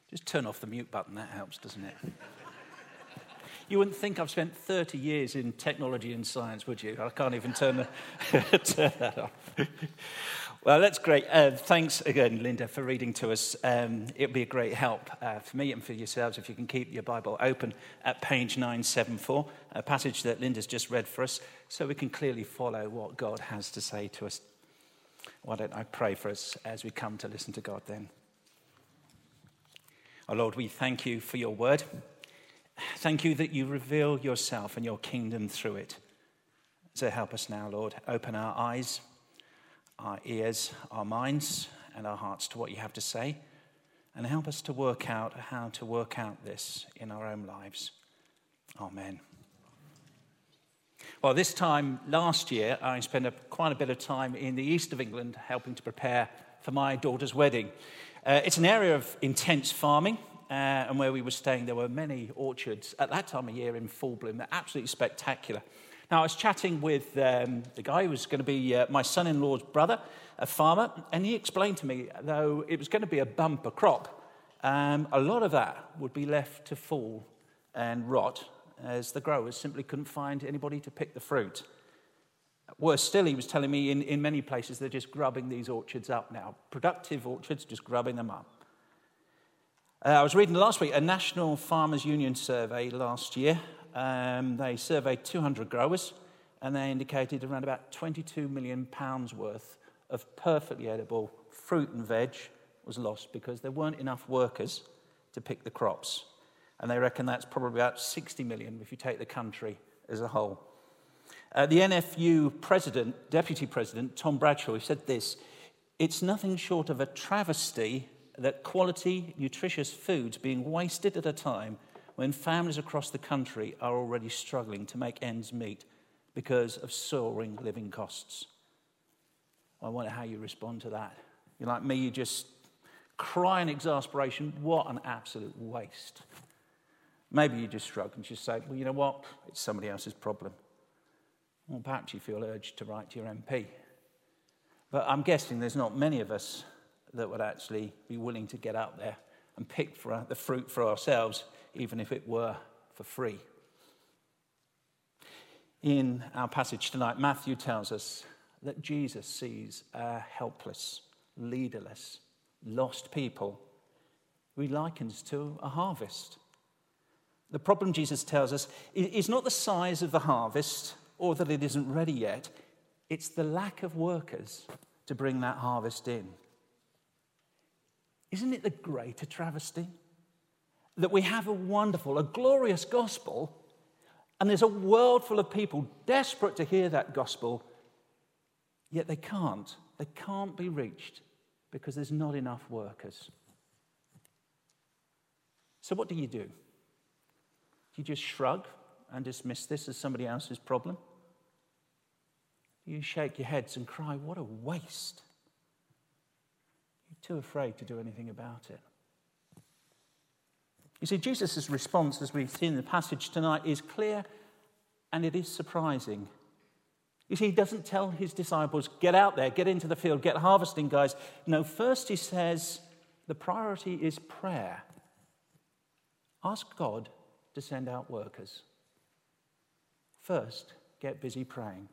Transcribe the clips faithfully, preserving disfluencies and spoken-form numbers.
Just turn off the mute button, that helps, doesn't it? You wouldn't think I've spent thirty years in technology and science, would you? I can't even turn, the, turn that off. Well, that's great. Uh, thanks again, Linda, for reading to us. Um, it'll be a great help uh, for me and for yourselves if you can keep your Bible open at page nine seventy-four, a passage that Linda's just read for us, so we can clearly follow what God has to say to us. Why don't I pray for us as we come to listen to God then? Oh, Lord, we thank you for your word. Thank you that you reveal yourself and your kingdom through it. So help us now, Lord. Open our eyes, our ears, our minds, and our hearts to what you have to say. And help us to work out how to work out this in our own lives. Amen. Well, this time last year, I spent a, quite a bit of time in the east of England helping to prepare for my daughter's wedding. Uh, it's an area of intense farming, uh, and where we were staying, there were many orchards at that time of year in full bloom. They're absolutely spectacular. Now, I was chatting with um, the guy who was going to be uh, my son-in-law's brother, a farmer, and he explained to me, though it was going to be a bumper crop, um, a lot of that would be left to fall and rot, as the growers simply couldn't find anybody to pick the fruit. Worse still, he was telling me in, in many places they're just grubbing these orchards up now. Productive orchards, just grubbing them up. Uh, I was reading last week a National Farmers Union survey last year. Um, they surveyed two hundred growers, and they indicated around about twenty-two million pounds worth of perfectly edible fruit and veg was lost because there weren't enough workers to pick the crops. And they reckon that's probably about sixty million if you take the country as a whole. Uh, the N F U president, deputy president, Tom Bradshaw, he said this: "It's nothing short of a travesty that quality, nutritious food's being wasted at a time when families across the country are already struggling to make ends meet because of soaring living costs." I wonder how you respond to that. You're like me, you just cry in exasperation. What an absolute waste. Maybe you just shrug and just say, well, you know what? It's somebody else's problem. Or perhaps you feel urged to write to your M P. But I'm guessing there's not many of us that would actually be willing to get out there and pick for the fruit for ourselves, even if it were for free. In our passage tonight, Matthew tells us that Jesus sees a helpless, leaderless, lost people who he likens to a harvest. The problem, Jesus tells us, is not the size of the harvest or that it isn't ready yet. It's the lack of workers to bring that harvest in. Isn't it the greater travesty that we have a wonderful, a glorious gospel, and there's a world full of people desperate to hear that gospel, yet they can't. They can't be reached because there's not enough workers. So what do you do? Do you just shrug and dismiss this as somebody else's problem? Do you shake your heads and cry, what a waste? You're too afraid to do anything about it. You see, Jesus' response, as we've seen in the passage tonight, is clear and it is surprising. You see, he doesn't tell his disciples, get out there, get into the field, get harvesting, guys. No, first he says the priority is prayer. Ask God to send out workers. First, get busy praying.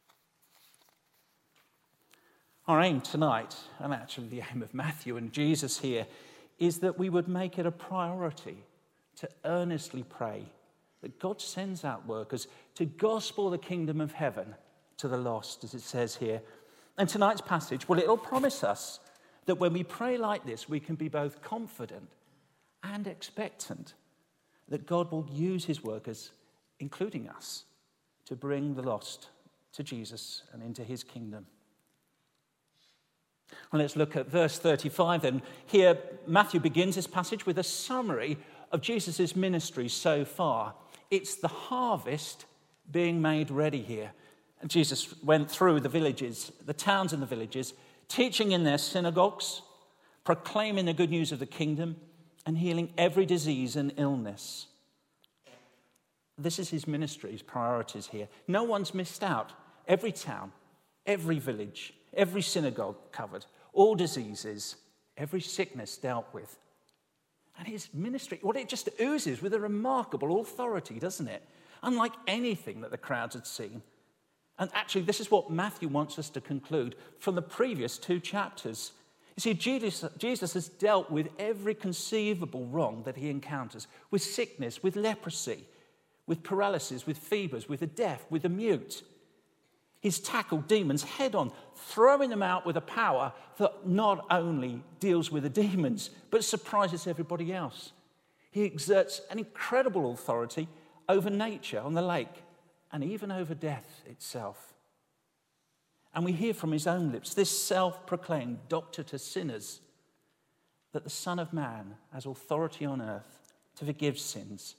Our aim tonight, and actually the aim of Matthew and Jesus here, is that we would make it a priority to earnestly pray that God sends out workers to gospel the kingdom of heaven to the lost, as it says here. And tonight's passage, well, it'll promise us that when we pray like this, we can be both confident and expectant that God will use his workers, including us, to bring the lost to Jesus and into his kingdom. Well, let's look at verse thirty-five then. Here, Matthew begins this passage with a summary of Jesus' ministry so far. It's the harvest being made ready here. And Jesus went through the villages, the towns and the villages, teaching in their synagogues, proclaiming the good news of the kingdom, and healing every disease and illness. This is his ministry, his priorities here. No one's missed out. Every town, every village, every synagogue covered, all diseases, every sickness dealt with. And his ministry, well, it just oozes with a remarkable authority, doesn't it? Unlike anything that the crowds had seen. And actually, this is what Matthew wants us to conclude from the previous two chapters. You see, Jesus, Jesus has dealt with every conceivable wrong that he encounters, with sickness, with leprosy, with paralysis, with fevers, with the deaf, with the mute. He's tackled demons head on, throwing them out with a power that not only deals with the demons, but surprises everybody else. He exerts an incredible authority over nature on the lake and even over death itself. And we hear from his own lips, this self-proclaimed doctor to sinners, that the Son of Man has authority on earth to forgive sins.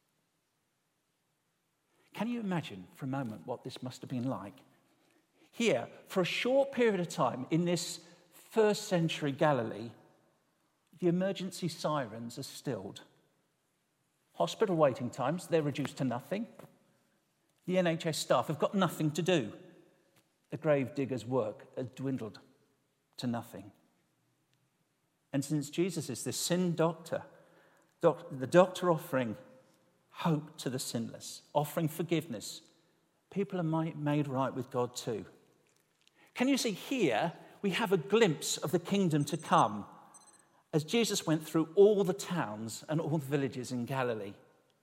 Can you imagine for a moment what this must have been like? Here, for a short period of time in this first century Galilee, the emergency sirens are stilled. Hospital waiting times, they're reduced to nothing. The N H S staff have got nothing to do. The grave digger's work has dwindled to nothing. And since Jesus is the sin doctor, doc, the doctor offering hope to the sinless, offering forgiveness, people are made right with God too. Can you see here we have a glimpse of the kingdom to come as Jesus went through all the towns and all the villages in Galilee.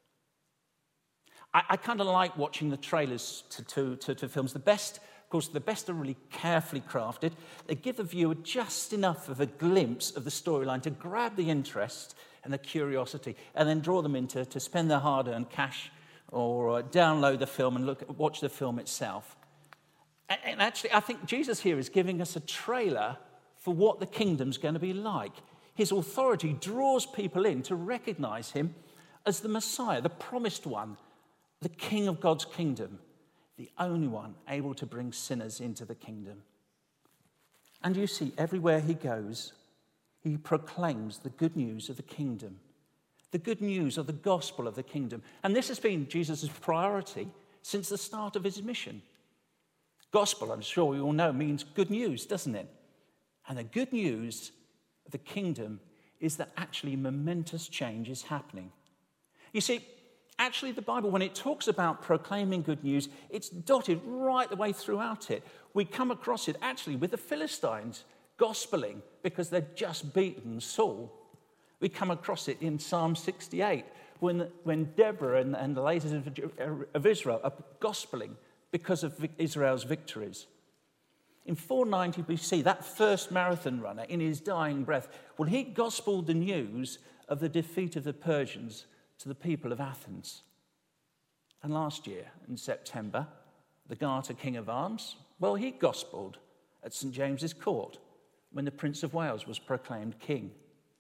I, I kind of like watching the trailers to, to, to, to films. The best, of course, the best are really carefully crafted. They give the viewer just enough of a glimpse of the storyline to grab the interest and the curiosity, and then draw them into to spend their hard-earned cash or uh, download the film and look watch the film itself. And, and actually, I think Jesus here is giving us a trailer for what the kingdom's going to be like. His authority draws people in to recognize him as the Messiah, the promised one, the King of God's kingdom, the only one able to bring sinners into the kingdom. And you see, everywhere he goes, he proclaims the good news of the kingdom, the good news of the gospel of the kingdom. And this has been Jesus' priority since the start of his mission. Gospel, I'm sure we all know, means good news, doesn't it? And the good news of the kingdom is that actually momentous change is happening. You see, actually the Bible, when it talks about proclaiming good news, it's dotted right the way throughout it. We come across it actually with the Philistines gospeling because they'd just beaten Saul. We come across it in Psalm sixty-eight when, when Deborah and, and the ladies of Israel are gospeling because of Israel's victories. In four ninety B C, that first marathon runner, in his dying breath, well, he gospeled the news of the defeat of the Persians to the people of Athens. And last year, in September, the Garter King of Arms, well, he gospeled at St James's Court when the Prince of Wales was proclaimed king.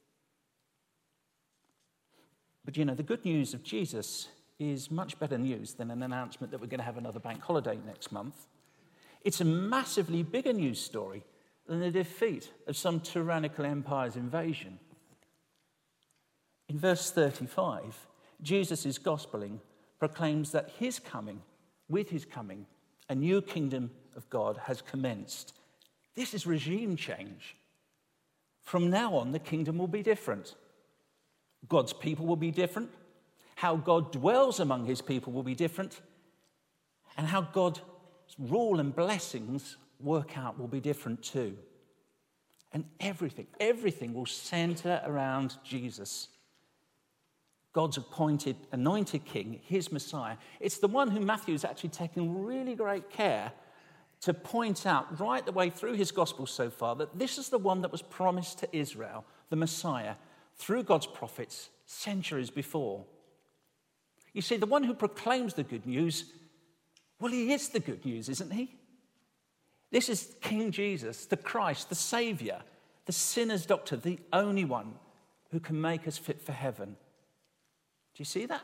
But you know, the good news of Jesus is much better news than an announcement that we're going to have another bank holiday next month. It's a massively bigger news story than the defeat of some tyrannical empire's invasion. In verse thirty-five, Jesus' gospeling proclaims that his coming, with his coming, a new kingdom of God has commenced. This is regime change. From now on, the kingdom will be different. God's people will be different. How God dwells among his people will be different. And how God's rule and blessings work out will be different too. And everything, everything will center around Jesus. God's appointed, anointed king, his Messiah. It's the one who Matthew's actually taken really great care to point out right the way through his gospel so far that this is the one that was promised to Israel, the Messiah, through God's prophets centuries before. You see, the one who proclaims the good news, well, he is the good news, isn't he? This is King Jesus, the Christ, the Savior, the sinner's doctor, the only one who can make us fit for heaven. Do you see that?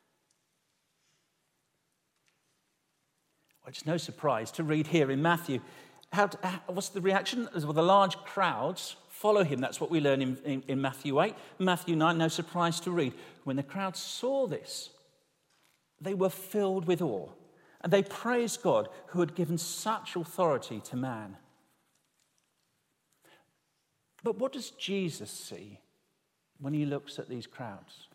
Well, it's no surprise to read here in Matthew. How, how, what's the reaction? Well, the large crowds follow him. That's what we learn in, in, in Matthew eight. Matthew nine, no surprise to read. When the crowd saw this, they were filled with awe. And they praised God who had given such authority to man. But what does Jesus see when he looks at these crowds.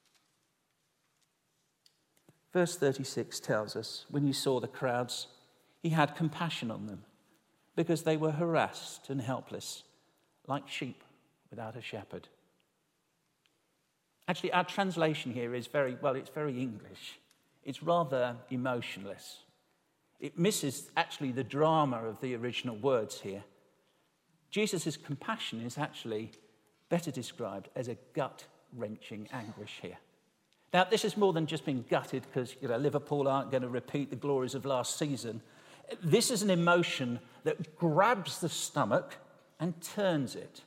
Verse thirty-six tells us, when he saw the crowds, he had compassion on them because they were harassed and helpless, like sheep without a shepherd. Actually, our translation here is very, well, it's very English. It's rather emotionless. It misses actually the drama of the original words here. Jesus' compassion is actually better described as a gut-wrenching anguish here. Now, this is more than just being gutted because, you know, Liverpool aren't going to repeat the glories of last season. This is an emotion that grabs the stomach and turns it.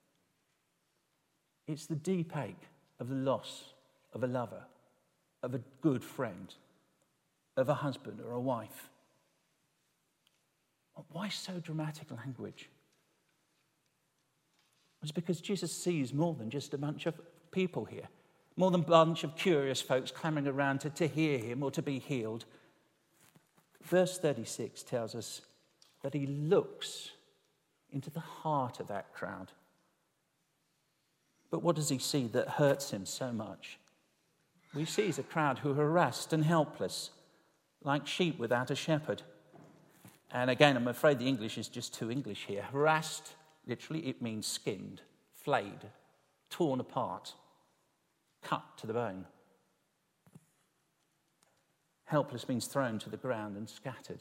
It's the deep ache of the loss of a lover, of a good friend, of a husband or a wife. Why so dramatic language? It's because Jesus sees more than just a bunch of people here, more than a bunch of curious folks clamoring around to, to hear him or to be healed. Verse thirty-six tells us that he looks into the heart of that crowd. But what does he see that hurts him so much? We see a crowd who are harassed and helpless, like sheep without a shepherd. And again, I'm afraid the English is just too English here. Harassed, literally, it means skinned, flayed, torn apart, cut to the bone. Helpless means thrown to the ground and scattered.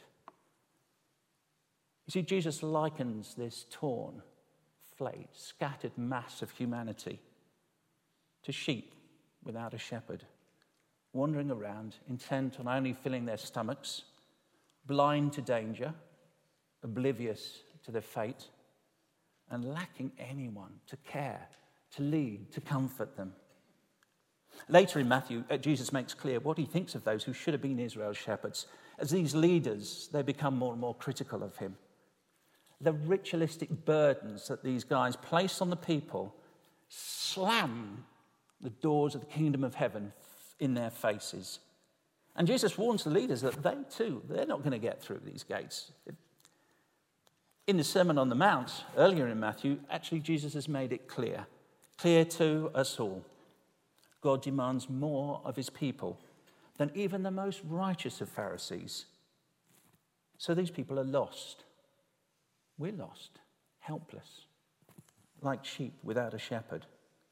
You see, Jesus likens this torn, flayed, scattered mass of humanity to sheep without a shepherd, wandering around, intent on only filling their stomachs, blind to danger, oblivious to their fate, and lacking anyone to care, to lead, to comfort them. Later in Matthew, Jesus makes clear what he thinks of those who should have been Israel's shepherds. As these leaders, they become more and more critical of him. The ritualistic burdens that these guys place on the people slam the doors of the kingdom of heaven in their faces. And Jesus warns the leaders that they too, they're not going to get through these gates. In the Sermon on the Mount, earlier in Matthew, actually Jesus has made it clear, clear to us all. God demands more of his people than even the most righteous of Pharisees. So these people are lost. We're lost, helpless, like sheep without a shepherd.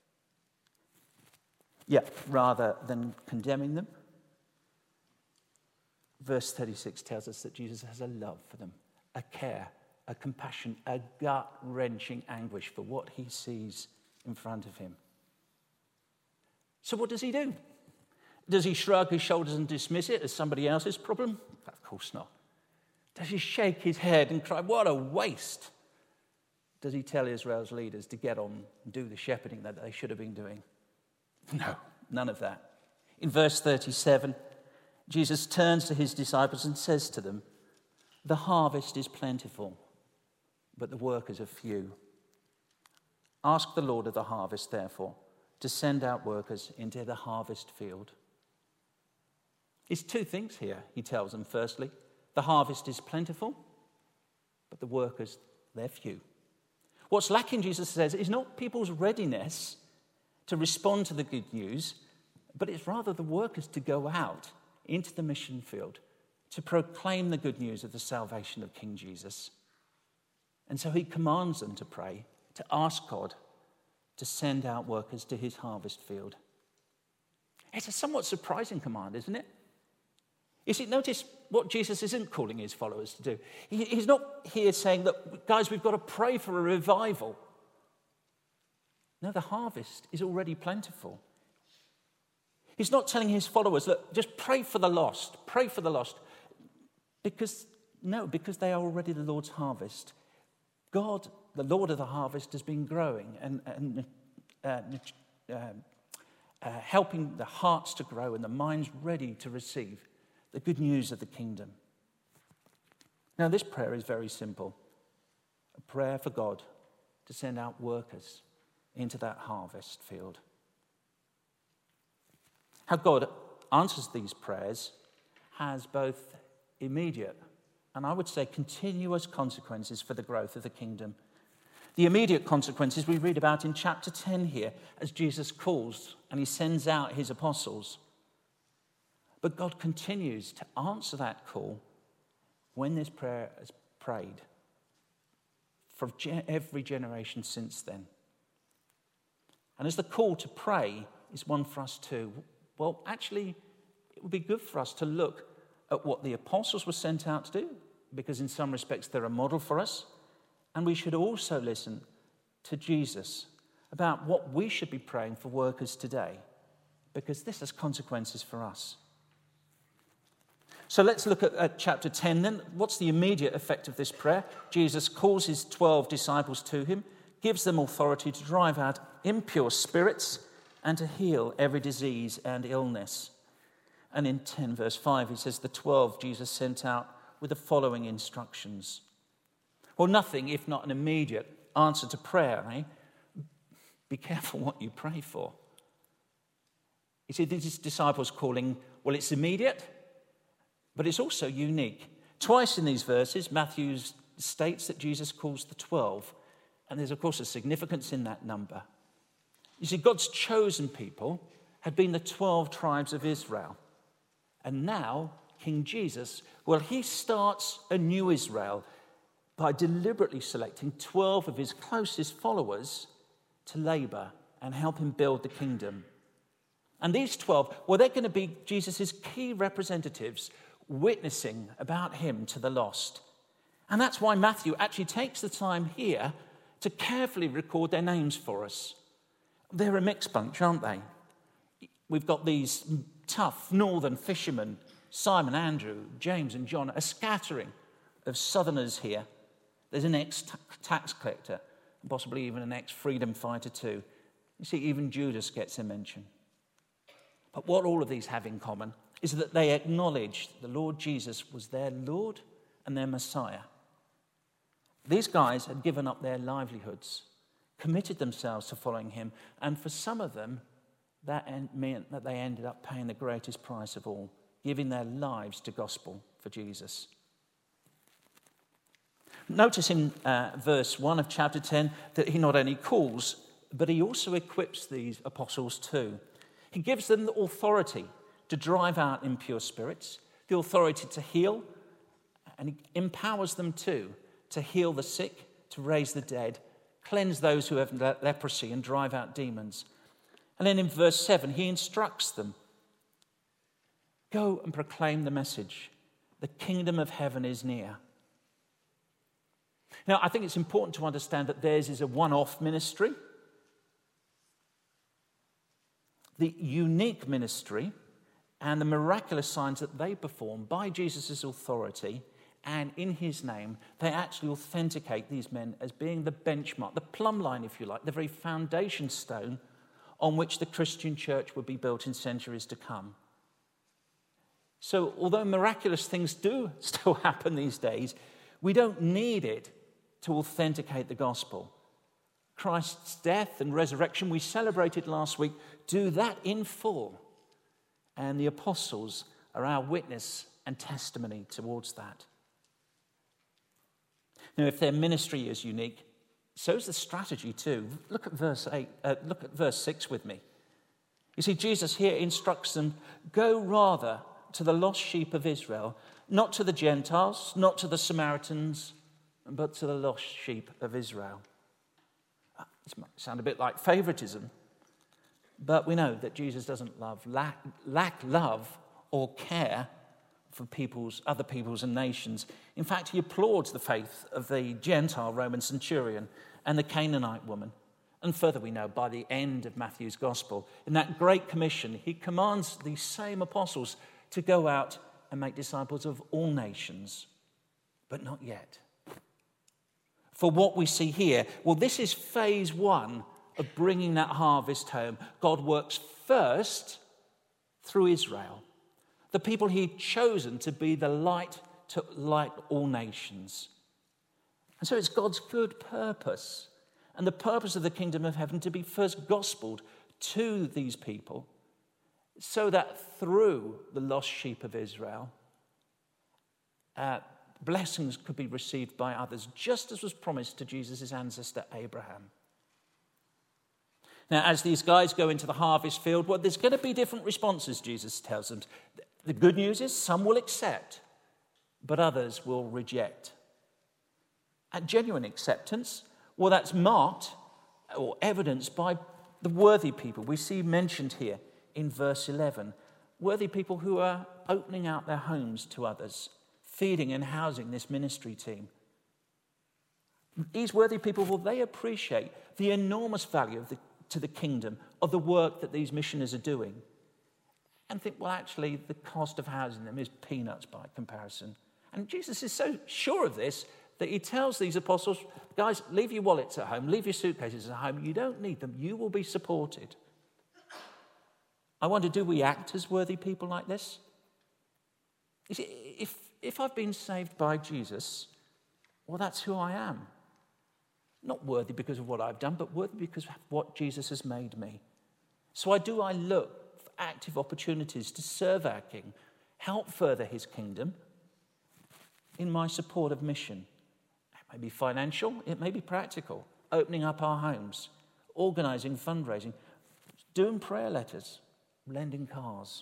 Yet, rather than condemning them, verse thirty-six tells us that Jesus has a love for them, a care, a compassion, a gut-wrenching anguish for what he sees in front of him. So what does he do? Does he shrug his shoulders and dismiss it as somebody else's problem? Of course not. Does he shake his head and cry, what a waste? Does he tell Israel's leaders to get on and do the shepherding that they should have been doing? No, none of that. In verse thirty-seven, Jesus turns to his disciples and says to them, the harvest is plentiful, but the workers are few. Ask the Lord of the harvest, therefore, to send out workers into the harvest field. It's two things here, he tells them. Firstly, the harvest is plentiful, but the workers, they're few. What's lacking, Jesus says, is not people's readiness to respond to the good news, but it's rather the workers to go out into the mission field to proclaim the good news of the salvation of King Jesus. And so he commands them to pray, to ask God to send out workers to his harvest field. It's a somewhat surprising command, isn't it? You see, notice what Jesus isn't calling his followers to do. He, he's not here saying that, guys, we've got to pray for a revival. No, the harvest is already plentiful. He's not telling his followers, look, just pray for the lost, pray for the lost. Because, no, because they are already the Lord's harvest. God, the Lord of the harvest, has been growing and, and uh, uh, uh, helping the hearts to grow and the minds ready to receive the good news of the kingdom. Now, this prayer is very simple. A prayer for God to send out workers into that harvest field. How God answers these prayers has both immediate and I would say continuous consequences for the growth of the kingdom. The immediate consequences we read about in chapter ten here as Jesus calls and he sends out his apostles. But God continues to answer that call when this prayer is prayed for every generation since then. And as the call to pray is one for us too, well, actually, it would be good for us to look at what the apostles were sent out to do, because in some respects they're a model for us. And we should also listen to Jesus about what we should be praying for workers today, because this has consequences for us. So let's look at, at chapter ten then. What's the immediate effect of this prayer? Jesus calls his twelve disciples to him, gives them authority to drive out impure spirits and to heal every disease and illness. And in ten verse five, he says the twelve Jesus sent out with the following instructions. Well, nothing if not an immediate answer to prayer, eh? Be careful what you pray for. You see, these disciples calling, well, it's immediate, but it's also unique. Twice in these verses, Matthew states that Jesus calls the twelve, and there's, of course, a significance in that number. You see, God's chosen people had been the twelve tribes of Israel. And now, King Jesus, well, he starts a new Israel by deliberately selecting twelve of his closest followers to labor and help him build the kingdom. And these twelve, well, they're going to be Jesus' key representatives witnessing about him to the lost. And that's why Matthew actually takes the time here to carefully record their names for us. They're a mixed bunch, aren't they? We've got these tough northern fishermen, Simon, Andrew, James and John, a scattering of southerners here. There's an ex-tax collector, possibly even an ex-freedom fighter too. You see, even Judas gets a mention. But what all of these have in common is that they acknowledged the Lord Jesus was their Lord and their Messiah. These guys had given up their livelihoods, committed themselves to following him, and for some of them, that meant that they ended up paying the greatest price of all, giving their lives to gospel for Jesus. Notice in uh, verse one of chapter ten that he not only calls, but he also equips these apostles too. He gives them the authority to drive out impure spirits, the authority to heal, and he empowers them too to heal the sick, to raise the dead, cleanse those who have le- leprosy, and drive out demons. And then in verse seven, he instructs them, go and proclaim the message. The kingdom of heaven is near. Now, I think it's important to understand that theirs is a one-off ministry. The unique ministry and the miraculous signs that they perform by Jesus' authority and in his name, they actually authenticate these men as being the benchmark, the plumb line, if you like, the very foundation stone on which the Christian church would be built in centuries to come. So although miraculous things do still happen these days, we don't need it to authenticate the gospel. Christ's death and resurrection we celebrated last week do that in full. And the apostles are our witness and testimony towards that. Now, if their ministry is unique, so is the strategy too. Look at verse eight. Uh, look at verse six with me. You see, Jesus here instructs them, go rather to the lost sheep of Israel, not to the Gentiles, not to the Samaritans, but to the lost sheep of Israel. This might sound a bit like favoritism, but we know that Jesus doesn't love, lack, lack love or care for people's, other peoples and nations. In fact, he applauds the faith of the Gentile Roman centurion and the Canaanite woman. And further, we know by the end of Matthew's gospel, in that great commission, he commands these same apostles to go out and make disciples of all nations, but not yet. For what we see here, well, this is phase one of bringing that harvest home. God works first through Israel, the people he'd chosen to be the light to light all nations. And so it's God's good purpose and the purpose of the kingdom of heaven to be first gospeled to these people so that through the lost sheep of Israel, uh, blessings could be received by others, just as was promised to Jesus' ancestor Abraham. Now, as these guys go into the harvest field, well, there's going to be different responses, Jesus tells them. The good news is some will accept, but others will reject. And genuine acceptance, well, that's marked or evidenced by the worthy people we see mentioned here in verse eleven. Worthy people who are opening out their homes to others, feeding and housing this ministry team. These worthy people, well, they appreciate the enormous value of the, to the kingdom of the work that these missionaries are doing, and think, well, actually, the cost of housing them is peanuts by comparison. And Jesus is so sure of this that he tells these apostles, guys, leave your wallets at home, leave your suitcases at home. You don't need them. You will be supported. I wonder, do we act as worthy people like this? You see, if, if I've been saved by Jesus, well, that's who I am. Not worthy because of what I've done, but worthy because of what Jesus has made me. So I do I look for active opportunities to serve our King, help further his kingdom in my support of mission. It may be financial, it may be practical, opening up our homes, organising fundraising, doing prayer letters, lending cars.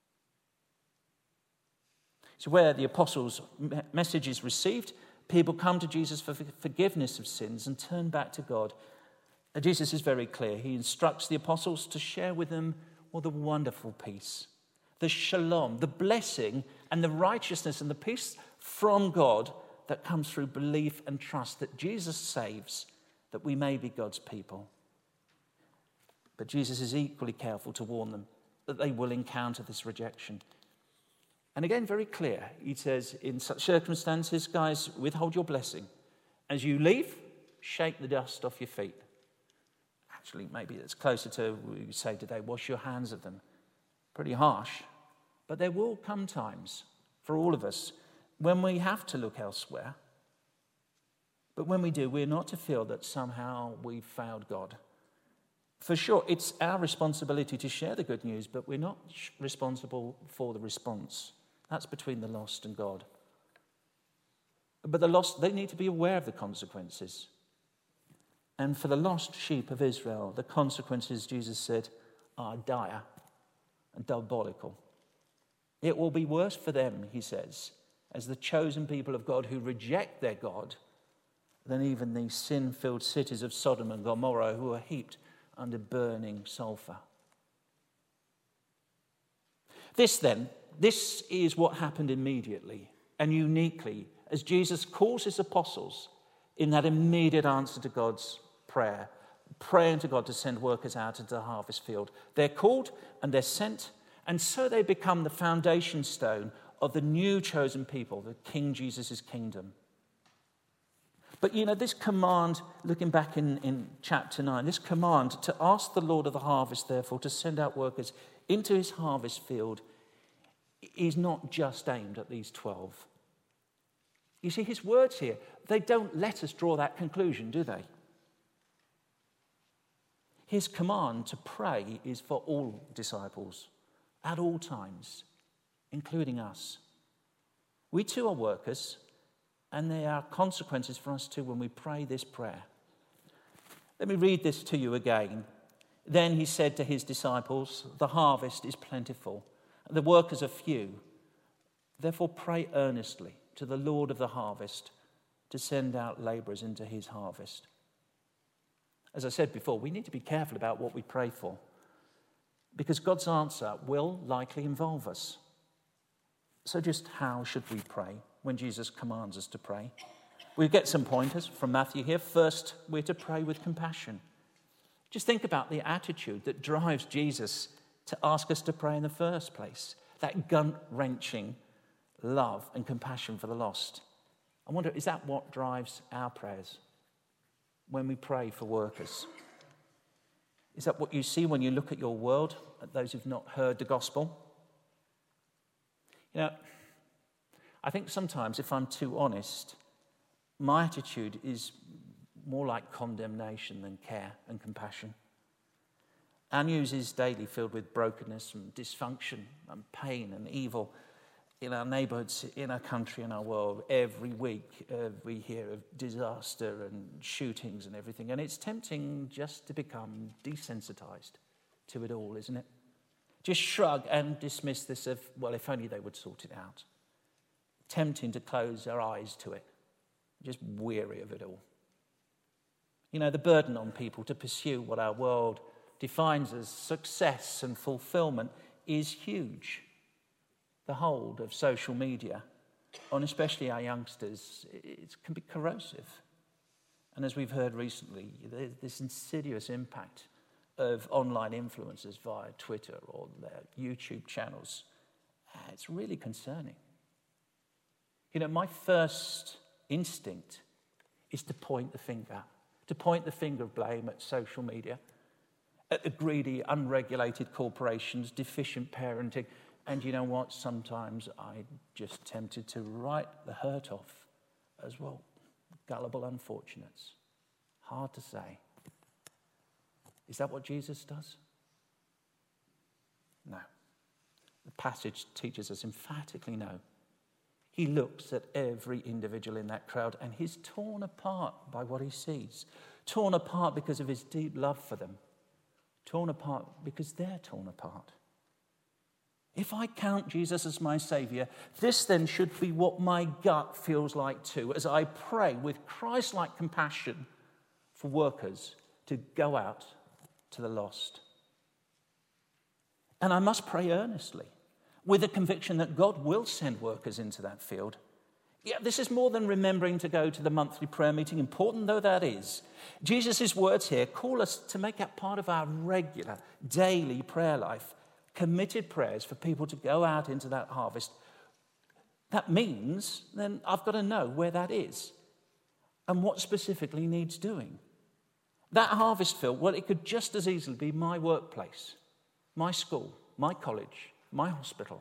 So where the apostles' message is received, people come to Jesus for forgiveness of sins and turn back to God. And Jesus is very clear. He instructs the apostles to share with them well, the wonderful peace, the shalom, the blessing and the righteousness and the peace from God that comes through belief and trust that Jesus saves, that we may be God's people. But Jesus is equally careful to warn them that they will encounter this rejection. And again, very clear. He says, in such circumstances, guys, withhold your blessing. As you leave, shake the dust off your feet. Actually, maybe it's closer to what we say today, wash your hands of them. Pretty harsh. But there will come times for all of us when we have to look elsewhere. But when we do, we're not to feel that somehow we've failed God. For sure, it's our responsibility to share the good news, but we're not responsible for the response. That's between the lost and God. But the lost, they need to be aware of the consequences. And for the lost sheep of Israel, the consequences, Jesus said, are dire and diabolical. It will be worse for them, he says, as the chosen people of God who reject their God, than even the sin-filled cities of Sodom and Gomorrah who are heaped under burning sulfur. This then, this is what happened immediately and uniquely as Jesus calls his apostles in that immediate answer to God's prayer, praying to God to send workers out into the harvest field. They're called and they're sent, and so they become the foundation stone of the new chosen people, the King Jesus' kingdom. But, you know, this command, looking back in, in chapter nine, this command to ask the Lord of the harvest, therefore, to send out workers into his harvest field is not just aimed at these twelve. You see, his words here, they don't let us draw that conclusion, do they? His command to pray is for all disciples, at all times, including us. We too are workers, and there are consequences for us too when we pray this prayer. Let me read this to you again. Then he said to his disciples, the harvest is plentiful, the workers are few. Therefore pray earnestly to the Lord of the harvest to send out laborers into his harvest. As I said before, we need to be careful about what we pray for, because God's answer will likely involve us. So just how should we pray when Jesus commands us to pray? We get some pointers from Matthew here. First, we're to pray with compassion. Just think about the attitude that drives Jesus to ask us to pray in the first place. That gut-wrenching love and compassion for the lost. I wonder, is that what drives our prayers when we pray for workers? Is that what you see when you look at your world, at those who've not heard the gospel? You know, I think sometimes, if I'm too honest, my attitude is more like condemnation than care and compassion. Our news is daily filled with brokenness and dysfunction and pain and evil. in our neighbourhoods, in our country, in our world, every week uh, we hear of disaster and shootings and everything. And it's tempting just to become desensitised to it all, isn't it? Just shrug and dismiss this of, well, if only they would sort it out. Tempting to close our eyes to it. Just weary of it all. You know, the burden on people to pursue what our world defines as success and fulfillment is huge. The hold of social media on especially our youngsters, it can be corrosive. And as we've heard recently, there's this insidious impact of online influencers via Twitter or their YouTube channels. It's really concerning. You know, my first instinct is to point the finger, to point the finger of blame at social media, at the greedy, unregulated corporations, deficient parenting. And you know what? Sometimes I'm just tempted to write the hurt off as well. Gullible unfortunates. Hard to say. Is that what Jesus does? No. The passage teaches us emphatically no. He looks at every individual in that crowd and he's torn apart by what he sees. Torn apart because of his deep love for them. Torn apart because they're torn apart. If I count Jesus as my Saviour, this then should be what my gut feels like too, as I pray with Christ-like compassion for workers to go out to the lost. And I must pray earnestly, with the conviction that God will send workers into that field. Yeah, this is more than remembering to go to the monthly prayer meeting, important though that is. Jesus' words here call us to make that part of our regular, daily prayer life, committed prayers for people to go out into that harvest. That means then I've got to know where that is and what specifically needs doing. That harvest field, well, it could just as easily be my workplace, my school, my college, my hospital.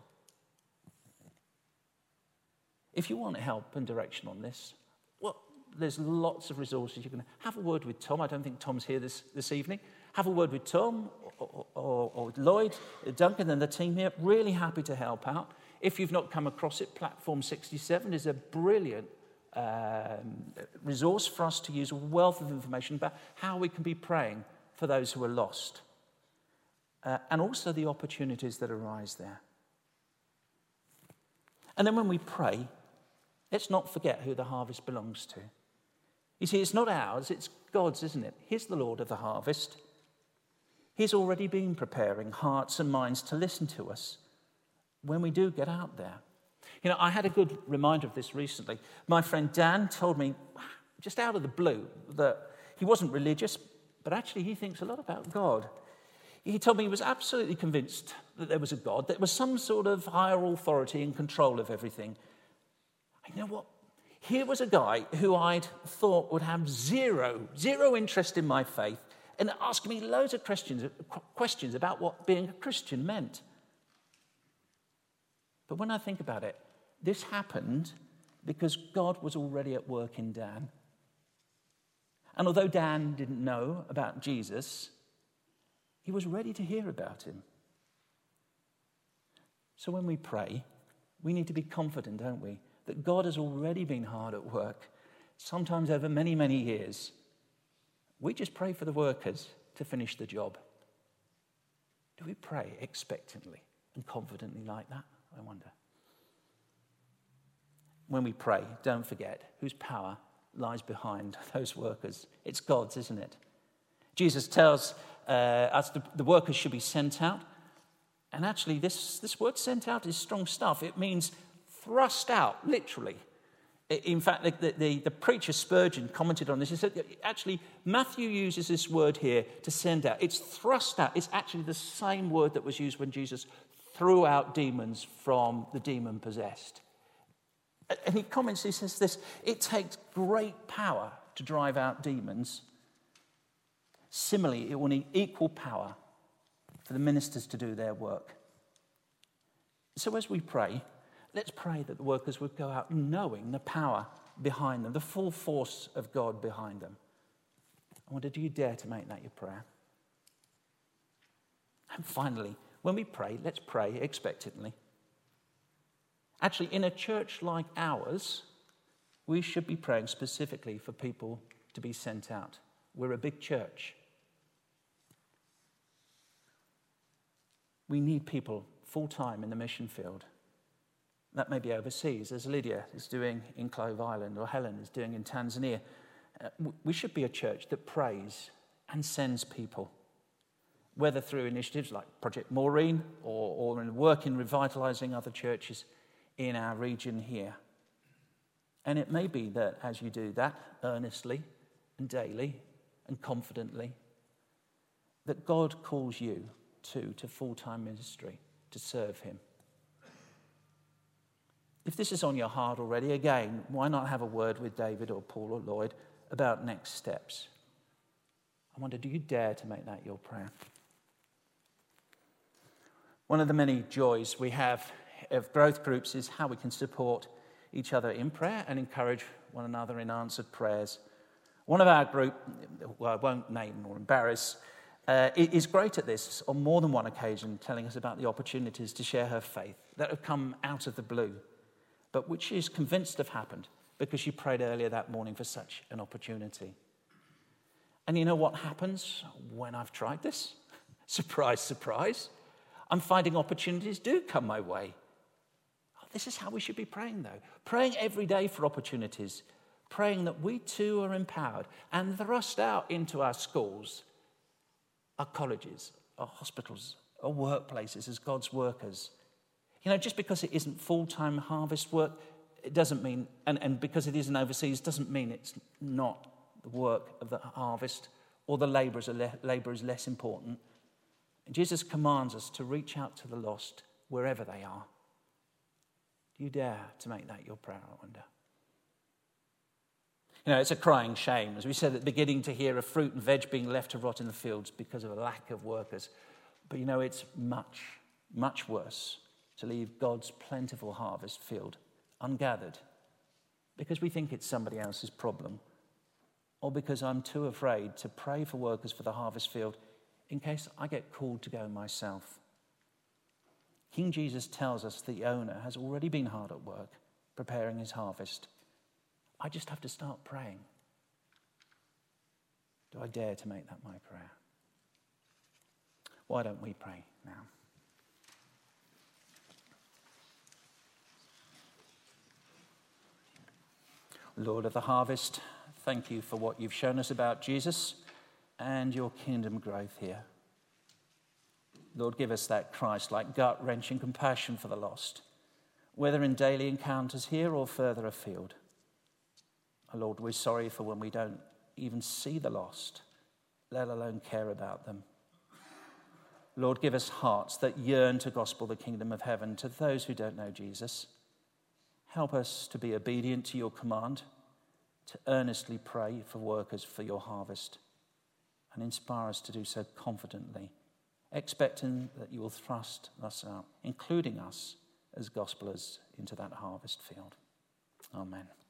If you want help and direction on this, well, there's lots of resources. You can have a word with Tom. I don't think Tom's here this, this evening. Have a word with Tom or, or, or with Lloyd, Duncan and the team here. Really happy to help out. If you've not come across it, Platform sixty-seven is a brilliant um, resource for us to use, a wealth of information about how we can be praying for those who are lost. Uh, and also the opportunities that arise there. And then when we pray, let's not forget who the harvest belongs to. You see, it's not ours, it's God's, isn't it? He's the Lord of the harvest. He's already been preparing hearts and minds to listen to us when we do get out there. You know, I had a good reminder of this recently. My friend Dan told me, just out of the blue, that he wasn't religious, but actually he thinks a lot about God. He told me he was absolutely convinced that there was a God, that there was some sort of higher authority in control of everything. And you know what? Here was a guy who I'd thought would have zero, zero interest in my faith and asking me loads of questions, questions about what being a Christian meant. But when I think about it, this happened because God was already at work in Dan. And although Dan didn't know about Jesus, he was ready to hear about him. So when we pray, we need to be confident, don't we, that God has already been hard at work, sometimes over many, many years. We just pray for the workers to finish the job. Do we pray expectantly and confidently like that? I wonder. When we pray, don't forget whose power lies behind those workers. It's God's, isn't it? Jesus tells uh, us the, the workers should be sent out. And actually, this, this word sent out is strong stuff. It means thrust out, literally. In fact, the, the, the preacher Spurgeon commented on this. He said, actually, Matthew uses this word here to send out. It's thrust out. It's actually the same word that was used when Jesus threw out demons from the demon-possessed. And he comments, he says this, it takes great power to drive out demons. Similarly, it will need equal power for the ministers to do their work. So as we pray, let's pray that the workers would go out knowing the power behind them, the full force of God behind them. I wonder, do you dare to make that your prayer? And finally, when we pray, let's pray expectantly. Actually, in a church like ours, we should be praying specifically for people to be sent out. We're a big church. We need people full-time in the mission field. That may be overseas, as Lydia is doing in Clove Island or Helen is doing in Tanzania. Uh, we should be a church that prays and sends people, whether through initiatives like Project Maureen or, or in work in revitalising other churches in our region here. And it may be that as you do that earnestly and daily and confidently, that God calls you too to full-time ministry, to serve him. If this is on your heart already, again, why not have a word with David or Paul or Lloyd about next steps? I wonder, do you dare to make that your prayer? One of the many joys we have of growth groups is how we can support each other in prayer and encourage one another in answered prayers. One of our group, well, I won't name or embarrass, uh, is great at this on more than one occasion, telling us about the opportunities to share her faith that have come out of the blue, but which she's convinced have happened because she prayed earlier that morning for such an opportunity. And you know what happens when I've tried this? Surprise, surprise. I'm finding opportunities do come my way. Oh, this is how we should be praying, though. Praying every day for opportunities. Praying that we too are empowered and thrust out into our schools, our colleges, our hospitals, our workplaces as God's workers. You know, just because it isn't full-time harvest work, it doesn't mean, and, and because it isn't overseas, doesn't mean it's not the work of the harvest or the labourers are le- labour is less important. And Jesus commands us to reach out to the lost wherever they are. Do you dare to make that your prayer, I wonder? You know, it's a crying shame, as we said at the beginning, to hear of fruit and veg being left to rot in the fields because of a lack of workers. But you know, it's much, much worse to leave God's plentiful harvest field ungathered because we think it's somebody else's problem, or because I'm too afraid to pray for workers for the harvest field in case I get called to go myself. King Jesus tells us the owner has already been hard at work preparing his harvest. I just have to start praying. Do I dare to make that my prayer? Why don't we pray now? Lord of the harvest, thank you for what you've shown us about Jesus and your kingdom growth here. Lord, give us that Christ-like gut-wrenching compassion for the lost, whether in daily encounters here or further afield. Oh Lord, we're sorry for when we don't even see the lost, let alone care about them. Lord, give us hearts that yearn to gospel the kingdom of heaven to those who don't know Jesus. Help us to be obedient to your command, to earnestly pray for workers for your harvest, and inspire us to do so confidently, expecting that you will thrust us out, including us as gospelers, into that harvest field. Amen.